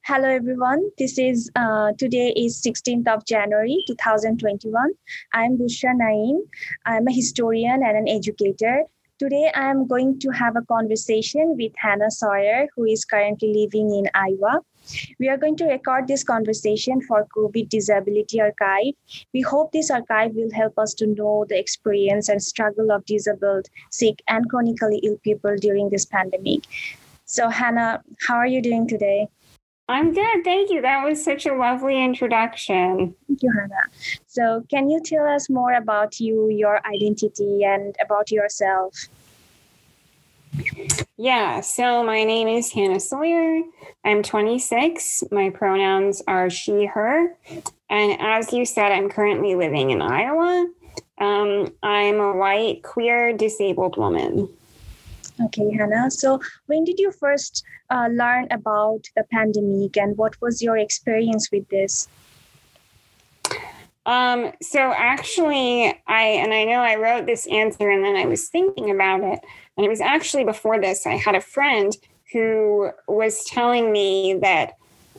Hello everyone. This is Today is 16th of January 2021. I'm Bushra Naeem. I'm a historian and an educator. Today I am going to have a conversation with Hannah Sawyer, who is currently living in Iowa. We are going to record this conversation for COVID Disability Archive. We hope this archive will help us to know the experience and struggle of disabled, sick, and chronically ill people during this pandemic. So Hannah, how are you doing today? I'm good. Thank you. That was such a lovely introduction. Thank you, Hannah. So can you tell us more about you, your identity, and about yourself? Yeah, so my name is Hannah Sawyer. I'm 26. My pronouns are she, her. And as you said, I'm currently living in Iowa. I'm a white, queer, disabled woman. Okay, Hannah. So when did you first learn about the pandemic and what was your experience with this? So actually, I know I wrote this answer and then I was thinking about it. And it was actually before this, I had a friend who was telling me that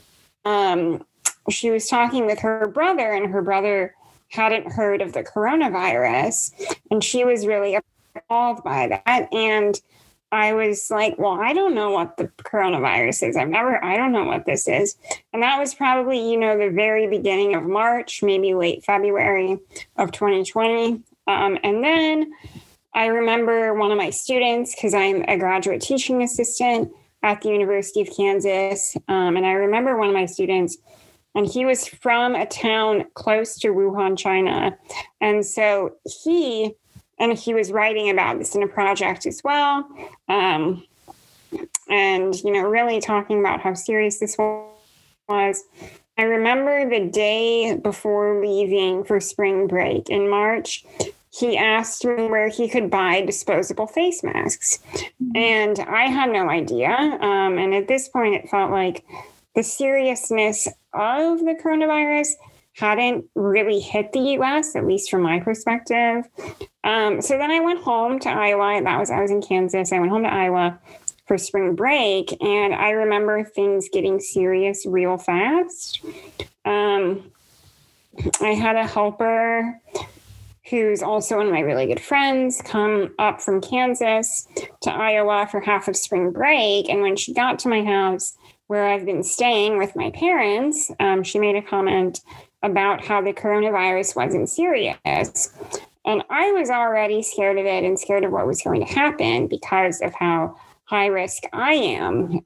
she was talking with her brother and her brother hadn't heard of the coronavirus. And she was really appalled by that. And I was like, well, I don't know what the coronavirus is. I don't know what this is. And that was probably, the very beginning of March, maybe late February of 2020. And then I remember one of my students, because I'm a graduate teaching assistant at the University of Kansas. And I remember one of my students, and he was from a town close to Wuhan, China. And so he was writing about this in a project as well. And, really talking about how serious this was. I remember the day before leaving for spring break in March, he asked me where he could buy disposable face masks. And I had no idea. And at this point, it felt like the seriousness of the coronavirus hadn't really hit the U.S., at least from my perspective. So then I went home to Iowa. I was in Kansas. I went home to Iowa for spring break, and I remember things getting serious real fast. I had a helper who's also one of my really good friends come up from Kansas to Iowa for half of spring break. And when she got to my house where I've been staying with my parents, she made a comment about how the coronavirus wasn't serious. And I was already scared of it and scared of what was going to happen because of how high risk I am.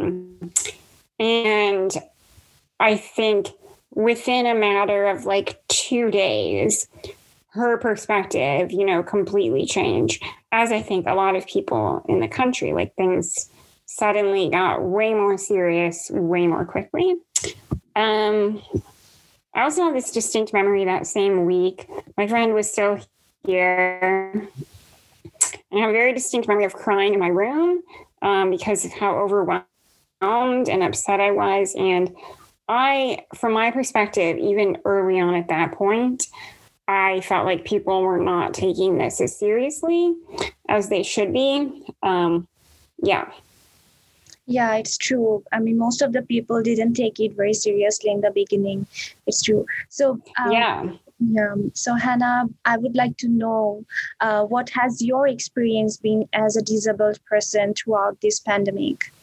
And I think within a matter of like 2 days, her perspective, completely changed, as I think a lot of people in the country, like things suddenly got way more serious, way more quickly. I also have this distinct memory that same week. My friend was still here. And I have a very distinct memory of crying in my room because of how overwhelmed and upset I was. And from my perspective, even early on at that point, I felt like people were not taking this as seriously as they should be. Yeah, it's true. I mean, most of the people didn't take it very seriously in the beginning. It's true. So, So, Hannah, I would like to know what has your experience been as a disabled person throughout this pandemic?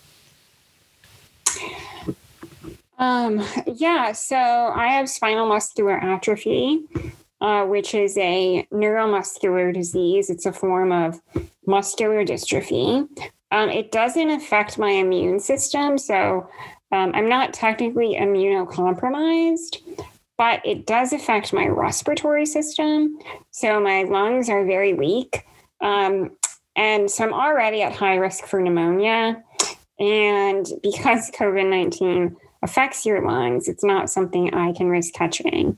So I have spinal muscular atrophy, which is a neuromuscular disease. It's a form of muscular dystrophy. It doesn't affect my immune system, so I'm not technically immunocompromised, but it does affect my respiratory system. So my lungs are very weak. And so I'm already at high risk for pneumonia. And because COVID-19 affects your lungs, it's not something I can risk catching.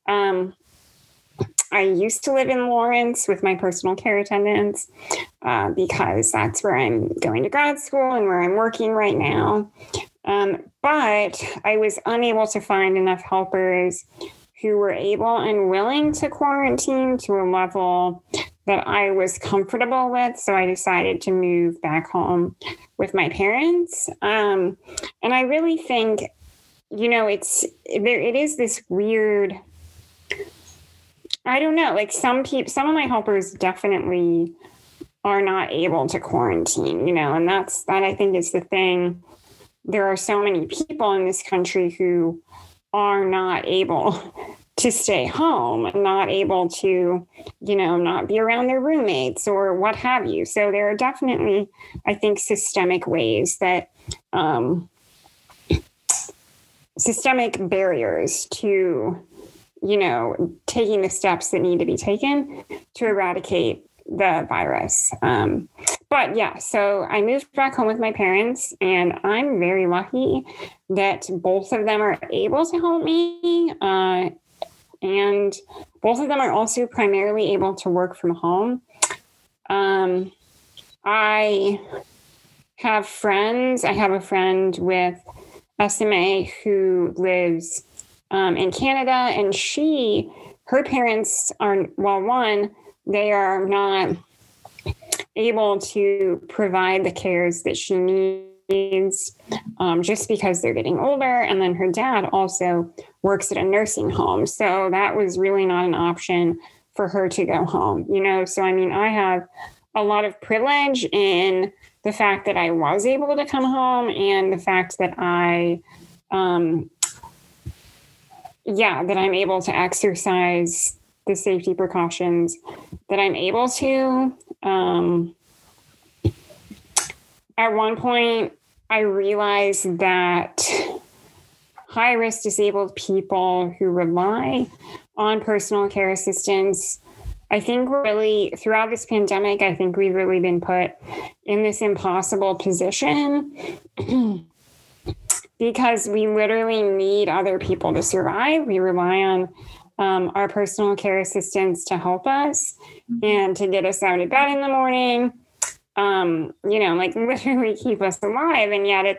I used to live in Lawrence with my personal care attendants because that's where I'm going to grad school and where I'm working right now. But I was unable to find enough helpers who were able and willing to quarantine to a level that I was comfortable with. So I decided to move back home with my parents. And I really think it is this weird, I don't know, like some of my helpers definitely are not able to quarantine, and that I think is the thing. There are so many people in this country who are not able to stay home and not able to, not be around their roommates or what have you. So there are definitely, I think, systemic ways that, systemic barriers to, taking the steps that need to be taken to eradicate the virus. But yeah, so I moved back home with my parents, and I'm very lucky that both of them are able to help me. And both of them are also primarily able to work from home. I have friends. I have a friend with SMA who lives in Canada, and her parents are, well, one, they are not able to provide the cares that she needs just because they're getting older. And then her dad also works at a nursing home. So that was really not an option for her to go home, So, I mean, I have a lot of privilege in the fact that I was able to come home and the fact that that I'm able to exercise the safety precautions that I'm able to. At one point, I realized that high-risk disabled people who rely on personal care assistance, I think really, throughout this pandemic, I think we've really been put in this impossible position because we literally need other people to survive. We rely on our personal care assistants to help us and to get us out of bed in the morning, like literally keep us alive. And yet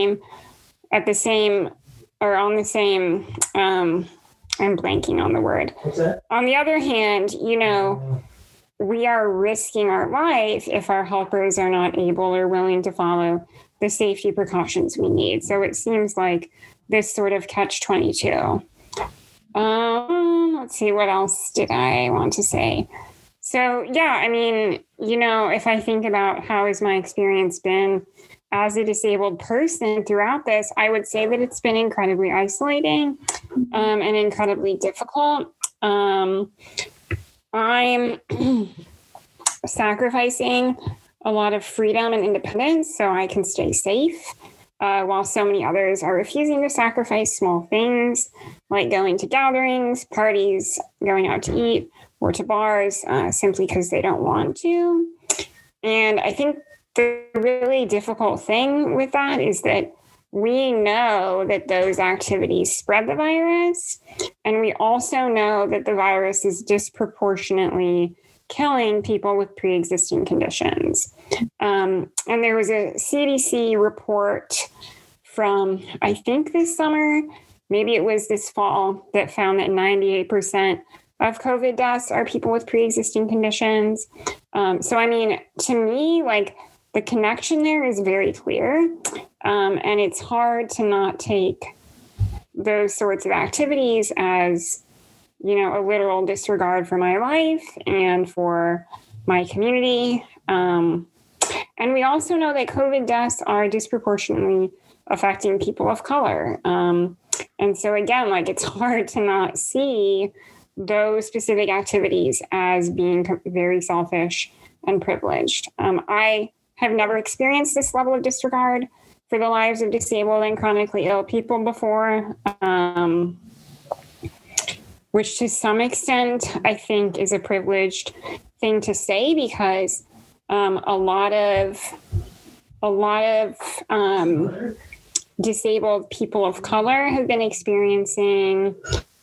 I'm blanking on the word. What's that? On the other hand, we are risking our life if our helpers are not able or willing to follow the safety precautions we need. So it seems like this sort of catch-22. Let's see, what else did I want to say? So, yeah, I mean, if I think about how has my experience been as a disabled person throughout this, I would say that it's been incredibly isolating and incredibly difficult. I'm sacrificing a lot of freedom and independence so I can stay safe, while so many others are refusing to sacrifice small things like going to gatherings, parties, going out to eat, or to bars simply because they don't want to. And I think the really difficult thing with that is that we know that those activities spread the virus, and we also know that the virus is disproportionately killing people with pre-existing conditions. And there was a CDC report from, I think this summer, maybe it was this fall, that found that 98% of COVID deaths are people with pre-existing conditions. So, I mean, to me, like, the connection there is very clear. And it's hard to not take those sorts of activities as, a literal disregard for my life and for my community. And we also know that COVID deaths are disproportionately affecting people of color. And so again, like, it's hard to not see those specific activities as being very selfish and privileged. I have never experienced this level of disregard for the lives of disabled and chronically ill people before, which to some extent I think is a privileged thing to say, because a lot of disabled people of color have been experiencing,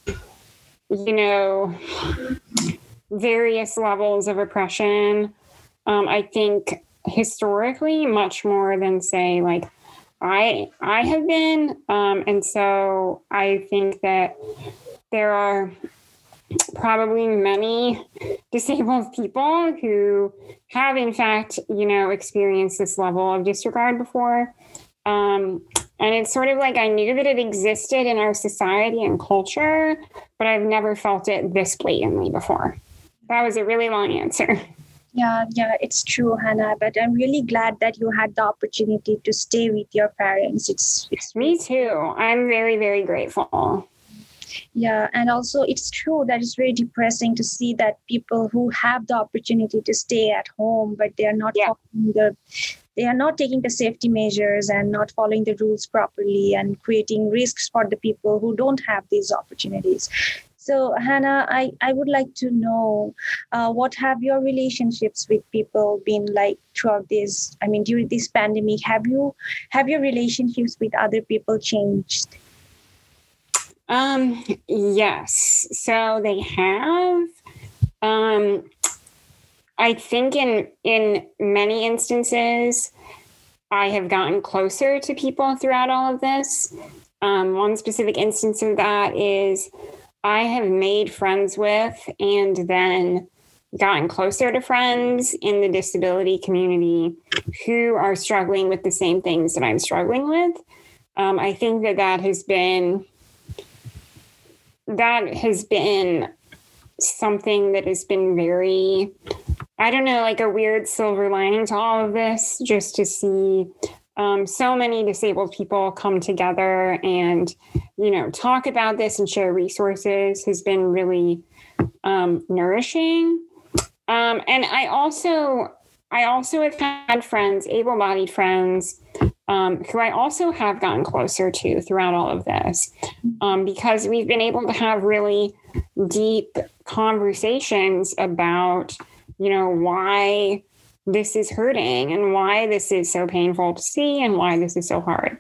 various levels of oppression. I think historically much more than, say, like I have been. And so I think that there are probably many disabled people who have, in fact, experienced this level of disregard before. And And it's sort of like I knew that it existed in our society and culture, but I've never felt it this blatantly before. That was a really long answer. Yeah, it's true, Hannah. But I'm really glad that you had the opportunity to stay with your parents. It's Me too. I'm very, very grateful. Yeah, and also it's true that it's very depressing to see that people who have the opportunity to stay at home, but they are not following they are not taking the safety measures and not following the rules properly and creating risks for the people who don't have these opportunities. So, Hannah, I would like to know what have your relationships with people been like throughout this? I mean, during this pandemic, have your relationships with other people changed? Yes. So they have. I think in many instances, I have gotten closer to people throughout all of this. One specific instance of that is I have made friends with and then gotten closer to friends in the disability community who are struggling with the same things that I'm struggling with. I think that has been something that has been very, I don't know, like a weird silver lining to all of this, just to see so many disabled people come together and, talk about this and share resources has been really nourishing. And I also have had friends, able-bodied friends, who I also have gotten closer to throughout all of this, because we've been able to have really deep conversations about, why this is hurting and why this is so painful to see and why this is so hard.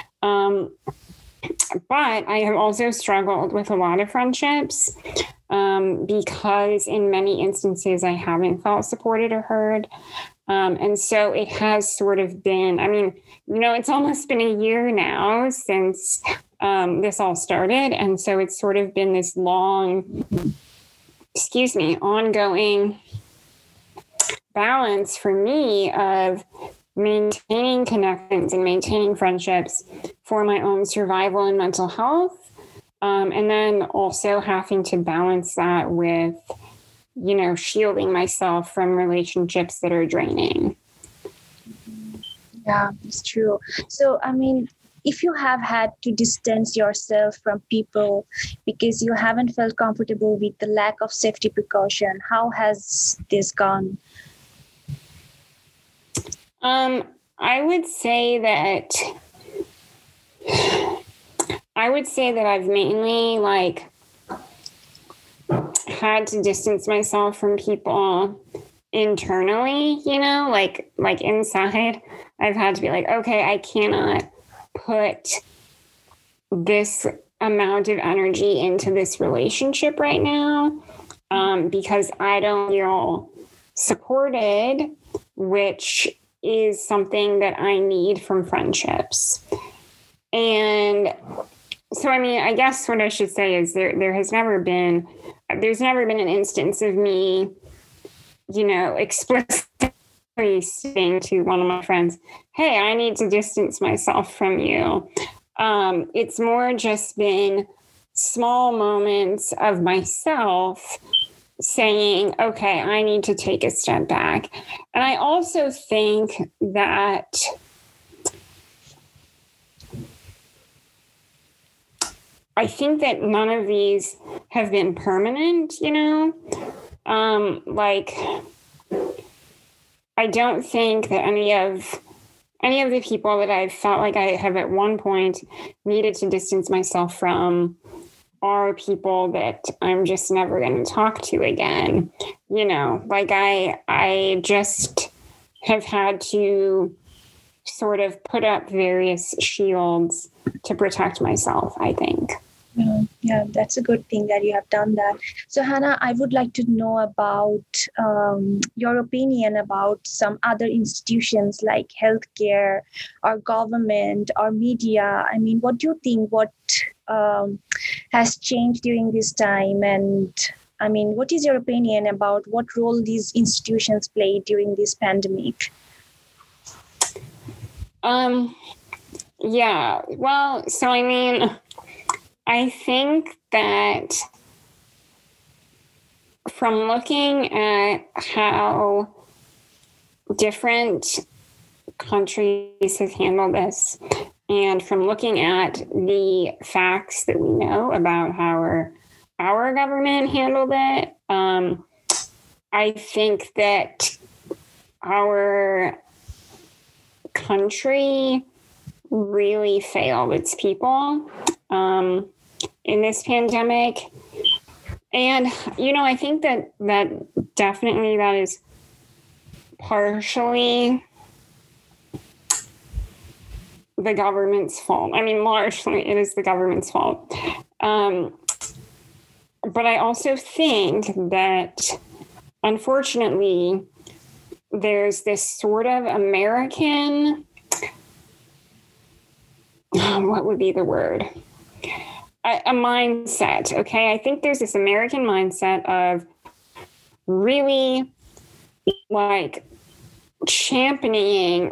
But I have also struggled with a lot of friendships because in many instances I haven't felt supported or heard. And so it has sort of been, it's almost been a year now since this all started. And so it's sort of been this long, ongoing balance for me of maintaining connections and maintaining friendships for my own survival and mental health. And then also having to balance that with, shielding myself from relationships that are draining. Yeah, it's true. So, if you have had to distance yourself from people because you haven't felt comfortable with the lack of safety precaution, how has this gone? I would say that I've mainly had to distance myself from people internally, like inside. I've had to be like, okay, I cannot put this amount of energy into this relationship right now because I don't feel supported, which is something that I need from friendships. And so, I guess what I should say is there's never been an instance of me, explicitly saying to one of my friends, hey, I need to distance myself from you. It's more just been small moments of myself saying, okay, I need to take a step back. And I also think that none of these have been permanent, I don't think that any of the people that I've felt like I have at one point needed to distance myself from are people that I'm just never going to talk to again. I just have had to sort of put up various shields to protect myself, I think. Yeah, that's a good thing that you have done that. So, Hannah, I would like to know about your opinion about some other institutions like healthcare or government or media. What do you think? What has changed during this time? And what is your opinion about what role these institutions played during this pandemic? Yeah. Well, so I mean, I think that from looking at how different countries have handled this, and from looking at the facts that we know about how our government handled it, I think that our country really failed its people in this pandemic. And, I think that definitely that is partially the government's fault. I mean, largely it is the government's fault. But I also think that, unfortunately, there's this sort of American, what would be the word? A mindset, okay? I think there's this American mindset of really like championing,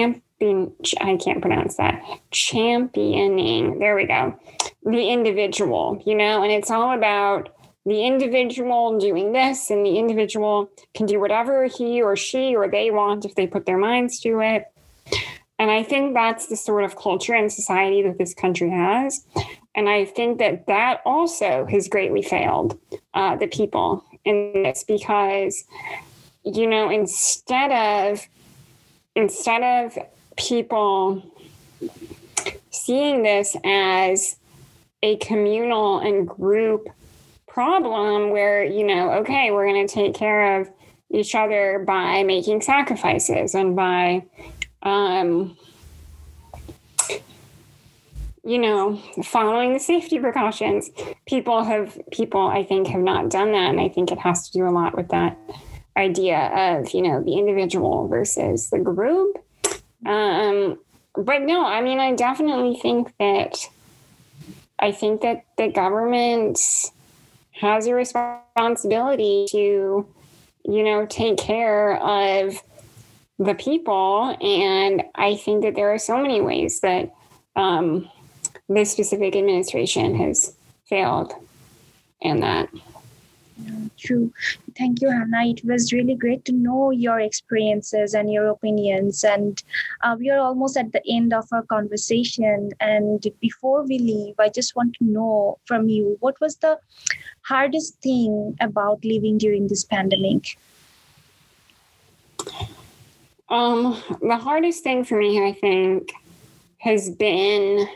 there we go, the individual, and it's all about the individual doing this, and the individual can do whatever he or she or they want if they put their minds to it. And I think that's the sort of culture and society that this country has. And I think that also has greatly failed the people in this, because, instead of people seeing this as a communal and group problem where, okay, we're going to take care of each other by making sacrifices and by, following the safety precautions. People, I think, have not done that. And I think it has to do a lot with that idea of, the individual versus the group. But no, I mean, I definitely think that the government has a responsibility to, take care of the people. And I think that there are so many ways that this specific administration has failed in that. True. Thank you, Hannah. It was really great to know your experiences and your opinions. And we are almost at the end of our conversation. And before we leave, I just want to know from you, what was the hardest thing about living during this pandemic? The hardest thing for me, I think, has been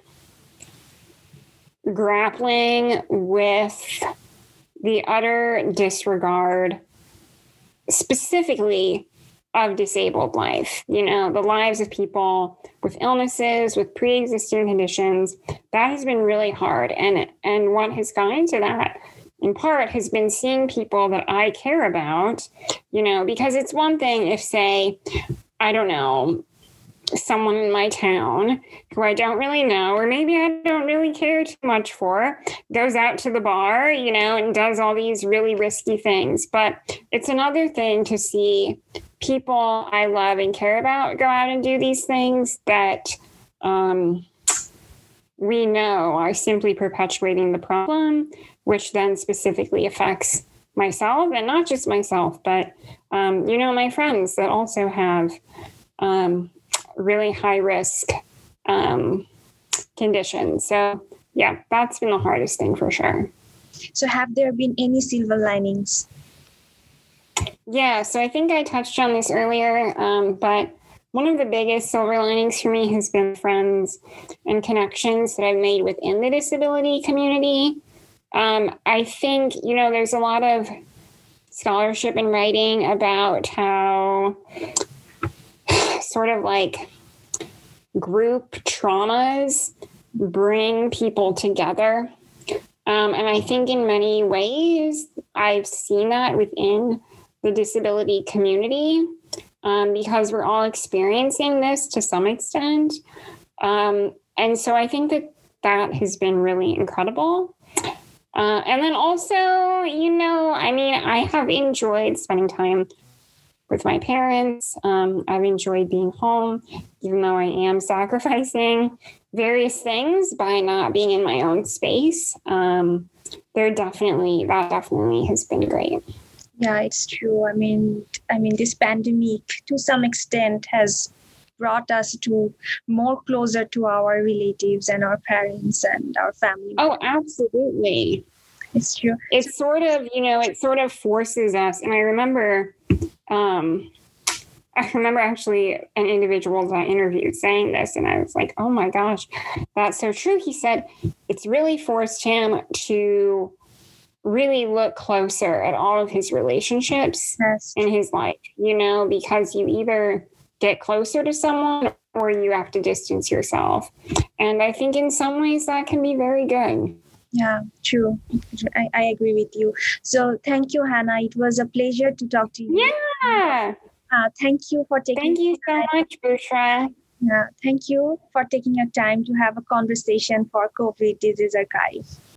grappling with the utter disregard, specifically of disabled life. The lives of people with illnesses, with pre-existing conditions. That has been really hard. And what has gone into that, in part, has been seeing people that I care about, because it's one thing if, say, I don't know, someone in my town who I don't really know, or maybe I don't really care too much for, goes out to the bar, and does all these really risky things. But it's another thing to see people I love and care about go out and do these things that we know are simply perpetuating the problem, which then specifically affects myself, and not just myself, but, my friends that also have really high risk conditions. So yeah, that's been the hardest thing for sure. So have there been any silver linings? Yeah, so I think I touched on this earlier, but one of the biggest silver linings for me has been friends and connections that I've made within the disability community. I think, there's a lot of scholarship and writing about how sort of like group traumas bring people together. And I think in many ways, I've seen that within the disability community because we're all experiencing this to some extent. And so I think that has been really incredible. And then also, I have enjoyed spending time with my parents. I've enjoyed being home, even though I am sacrificing various things by not being in my own space. That definitely has been great. Yeah, it's true. I mean, this pandemic to some extent has brought us to more closer to our relatives and our parents and our family. Oh, absolutely. It's true. It sort of forces us. And I remember actually an individual that I interviewed saying this, and I was like, oh my gosh, that's so true. He said it's really forced him to really look closer at all of his relationships in his life, because you either get closer to someone or you have to distance yourself. And I think in some ways that can be very good. Yeah, true. I agree with you. So thank you, Hannah. It was a pleasure to talk to you. Yeah. Thank you for taking. Thank you so much, Bushra. Yeah, thank you for taking your time to have a conversation for Co-Operate Disease Archive.